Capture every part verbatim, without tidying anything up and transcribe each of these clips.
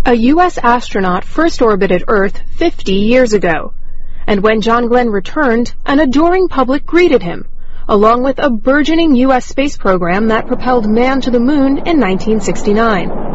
A U S astronaut first orbited Earth fifty years ago. And when John Glenn returned, an adoring public greeted him, along with a burgeoning U S space program that propelled man to the moon in nineteen sixty-nine.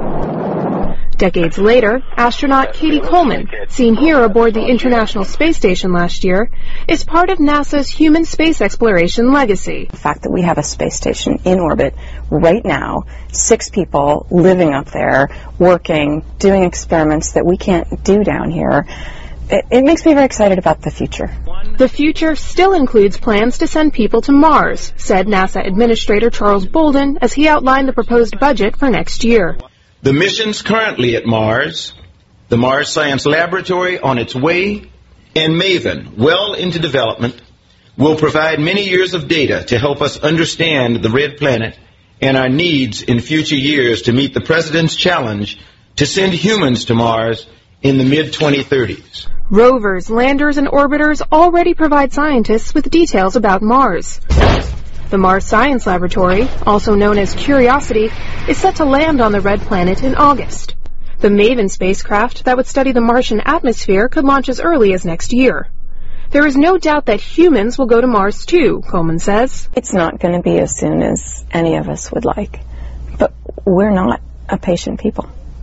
Decades later, astronaut Cady Coleman, seen here aboard the International Space Station last year, is part of NASA's human space exploration legacy. The fact that we have a space station in orbit right now, six people living up there, working, doing experiments that we can't do down here, it, it makes me very excited about the future. The future still includes plans to send people to Mars, said NASA Administrator Charles Bolden as he outlined the proposed budget for next year. The missions currently at Mars, the Mars Science Laboratory on its way, and MAVEN, well into development, will provide many years of data to help us understand the red planet and our needs in future years to meet the President's challenge to send humans to Mars in the mid twenty thirties. Rovers, landers, and orbiters already provide scientists with details about Mars. The Mars Science Laboratory, also known as Curiosity, is set to land on the red planet in August. The MAVEN spacecraft that would study the Martian atmosphere could launch as early as next year. There is no doubt that humans will go to Mars too, Coleman says. It's not going to be as soon as any of us would like, but we're not a patient people.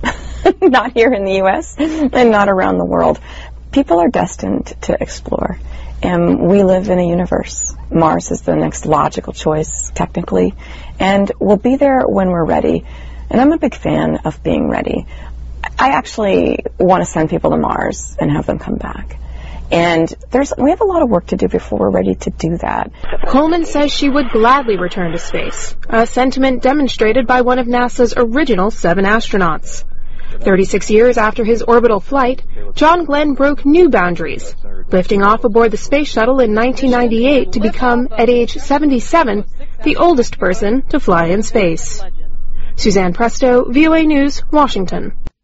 Not here in the U S and not around the world. People are destined to explore. And we live in a universe. Mars is the next logical choice, technically, and we'll be there when we're ready. And I'm a big fan of being ready. I actually want to send people to Mars and have them come back. And there's we have a lot of work to do before we're ready to do that. Coleman says she would gladly return to space, a sentiment demonstrated by one of NASA's original seven astronauts. thirty-six years after his orbital flight, John Glenn broke new boundaries, lifting off aboard the space shuttle in nineteen ninety-eight to become, at age seventy-seven, the oldest person to fly in space. Suzanne Presto, V O A News, Washington.